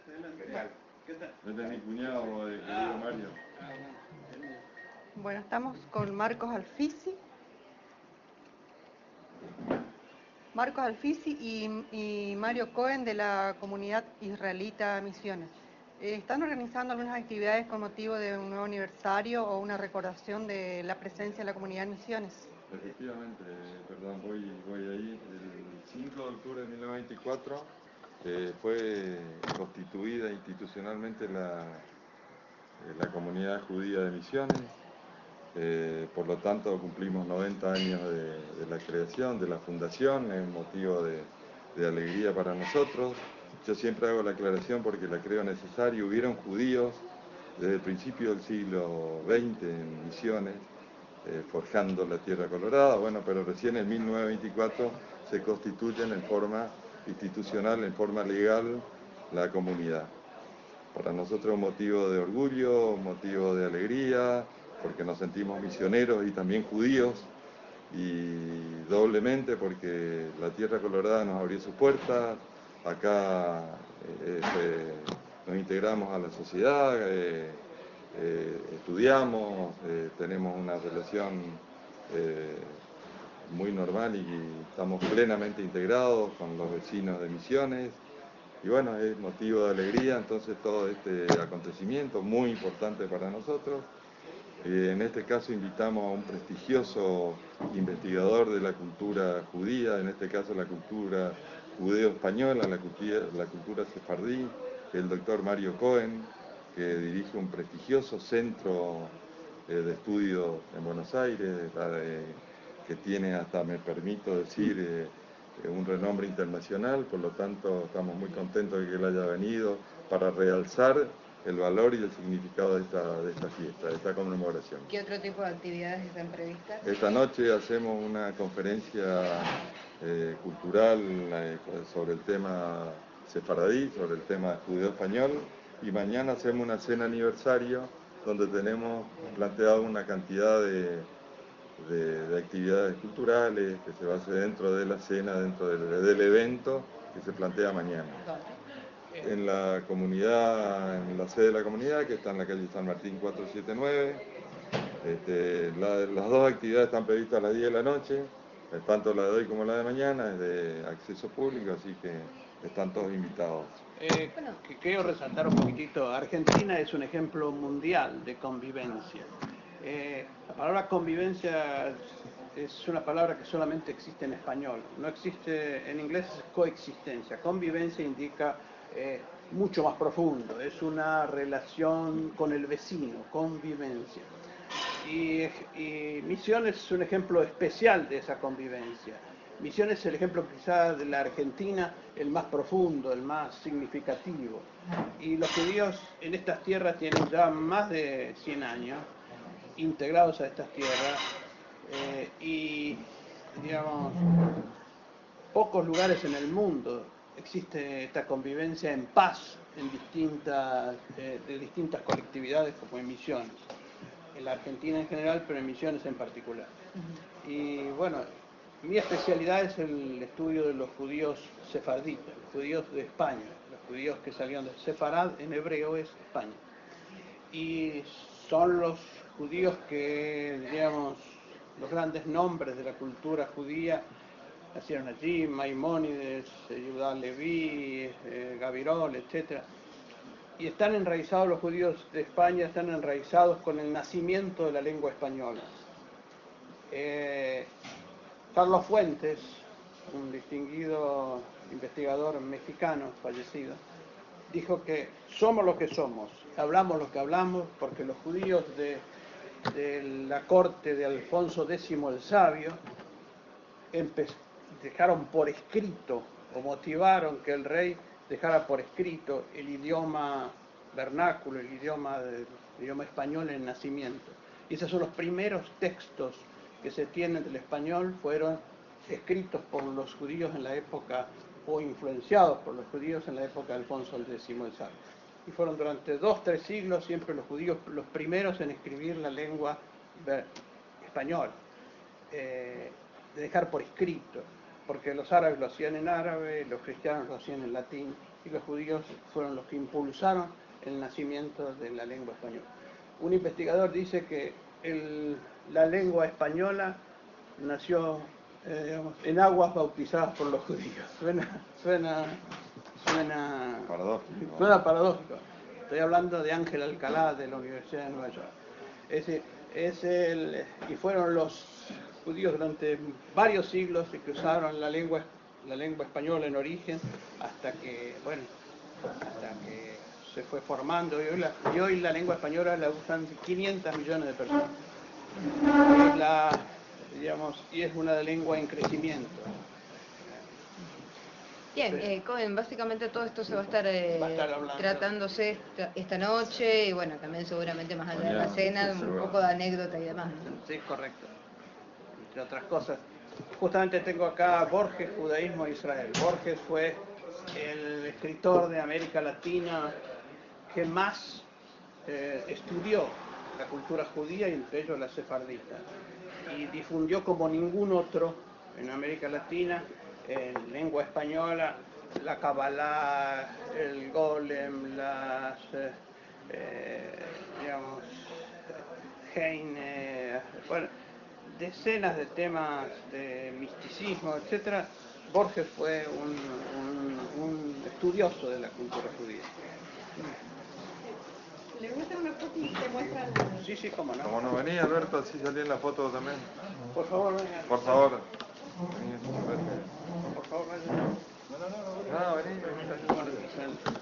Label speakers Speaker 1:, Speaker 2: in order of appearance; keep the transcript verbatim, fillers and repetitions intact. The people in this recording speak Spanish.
Speaker 1: Este es mi cuñado, eh, querido Mario.
Speaker 2: Bueno, estamos con Marcos Alfisi. Marcos Alfisi y, y Mario Cohen de la comunidad israelita Misiones. Eh, ¿Están organizando algunas actividades con motivo de un nuevo aniversario o una recordación de la presencia de la comunidad Misiones?
Speaker 1: Efectivamente, perdón, voy, voy ahí. El cinco de octubre de mil novecientos veinticuatro eh, fue constituida institucionalmente la, eh, la comunidad judía de Misiones. Eh, por lo tanto, cumplimos noventa años de, de la creación, de la fundación, es un motivo de, de alegría para nosotros. Yo siempre hago la aclaración porque la creo necesaria. Hubieron judíos desde el principio del siglo veinte en Misiones, eh, forjando la Tierra Colorada, bueno, pero recién en mil novecientos veinticuatro se constituyen en forma institucional, en forma legal, la comunidad. Para nosotros es un motivo de orgullo, un motivo de alegría, porque nos sentimos misioneros y también judíos, y doblemente porque la Tierra Colorada nos abrió sus puertas, acá eh, eh, nos integramos a la sociedad, eh, eh, estudiamos, eh, tenemos una relación eh, muy normal y estamos plenamente integrados con los vecinos de Misiones. Y bueno, es motivo de alegría entonces todo este acontecimiento muy importante para nosotros. Eh, en este caso invitamos a un prestigioso investigador de la cultura judía, en este caso la cultura judeo-española, la cultura, la cultura sefardí, el doctor Mario Cohen, que dirige un prestigioso centro eh, de estudio en Buenos Aires, eh, que tiene hasta, me permito decir, eh, un renombre internacional, por lo tanto estamos muy contentos de que él haya venido para realzar el valor y el significado de esta, de esta fiesta, de esta conmemoración.
Speaker 2: ¿Qué otro tipo de actividades están previstas?
Speaker 1: Esta noche hacemos una conferencia eh, cultural eh, sobre el tema sefaradí, sobre el tema judeo-español, y mañana hacemos una cena aniversario donde tenemos planteado una cantidad de, de, de actividades culturales que se va a hacer dentro de la cena, dentro del, del evento que se plantea mañana.
Speaker 2: ¿Dónde?
Speaker 1: En la comunidad, en la sede de la comunidad, que está en la calle San Martín cuatrocientos setenta y nueve. Este, la, las dos actividades están previstas a las diez de la noche, tanto la de hoy como la de mañana, es de acceso público, así que están todos invitados.
Speaker 3: Eh, que quiero resaltar un poquitito, Argentina es un ejemplo mundial de convivencia. Eh, la palabra convivencia es una palabra que solamente existe en español, no existe en inglés, es coexistencia. Convivencia indica eh, mucho más profundo, es una relación con el vecino, convivencia. Y, y Misiones es un ejemplo especial de esa convivencia. Misiones es el ejemplo quizás de la Argentina, el más profundo, el más significativo. Y los judíos en estas tierras tienen ya más de cien años integrados a estas tierras eh, y, digamos, pocos lugares en el mundo existe esta convivencia en paz en distintas, eh, de distintas colectividades como en Misiones. En la Argentina en general, pero en Misiones en particular. Y bueno, mi especialidad es el estudio de los judíos sefarditas, los judíos de España, los judíos que salieron de Sefarad, en hebreo es España. Y son los judíos que, digamos, los grandes nombres de la cultura judía nacieron allí, Maimónides, Yehuda Leví, eh, Gavirol, etcétera. Y están enraizados los judíos de España, están enraizados con el nacimiento de la lengua española. Eh, Carlos Fuentes, un distinguido investigador mexicano fallecido, dijo que somos lo que somos, hablamos lo que hablamos, porque los judíos de, de la corte de Alfonso décimo el Sabio dejaron por escrito o motivaron que el rey dejara por escrito el idioma vernáculo, el idioma, del, el idioma español en el nacimiento. Y esos son los primeros textos que se tienen del español, fueron escritos por los judíos en la época, o influenciados por los judíos en la época de Alfonso décimo el Sabio. Y fueron durante dos, tres siglos siempre los judíos los primeros en escribir la lengua española, eh, de dejar por escrito, porque los árabes lo hacían en árabe, los cristianos lo hacían en latín, y los judíos fueron los que impulsaron el nacimiento de la lengua española. Un investigador dice que el, la lengua española nació eh, digamos, en aguas bautizadas por los judíos. Suena, suena, suena
Speaker 1: paradójico.
Speaker 3: Suena paradójico. Estoy hablando de Ángel Alcalá de la Universidad de Nueva York. Es, es el, y fueron los judíos durante varios siglos que usaron la lengua, la lengua española en origen hasta que, bueno, hasta que se fue formando y hoy la, y hoy la lengua española la usan quinientos millones de personas. Y, la, digamos, y es una lengua en crecimiento.
Speaker 4: Bien,
Speaker 3: Sí.
Speaker 4: eh, Cohen, básicamente todo esto se va a estar, eh,
Speaker 3: Va a estar hablando.
Speaker 4: tratándose esta, esta noche y bueno, también seguramente más allá de la
Speaker 1: Mañana,
Speaker 4: cena,
Speaker 1: sí,
Speaker 4: un
Speaker 1: seguro.
Speaker 4: poco de anécdota y demás, ¿no?
Speaker 3: Sí, correcto. Entre otras cosas. Justamente tengo acá a Borges, Judaísmo e Israel. Borges fue el escritor de América Latina que más eh, estudió la cultura judía y entre ellos la sefardita. Y difundió como ningún otro en América Latina, en lengua española, la Kabbalah, el Golem, las, eh, eh, digamos, Heine, bueno, decenas de temas de misticismo, etcétera. Borges fue un, un, un estudioso de la cultura judía.
Speaker 2: Le voy a hacer una foto y te muestra el...
Speaker 3: Sí, sí, cómo no.
Speaker 1: Como no venía Alberto, así salía en la foto también.
Speaker 3: Por favor, venga.
Speaker 1: Por favor. Vení, vete.
Speaker 3: Por favor, venga.
Speaker 1: No, no, no, no, vení, vení.
Speaker 3: Bueno,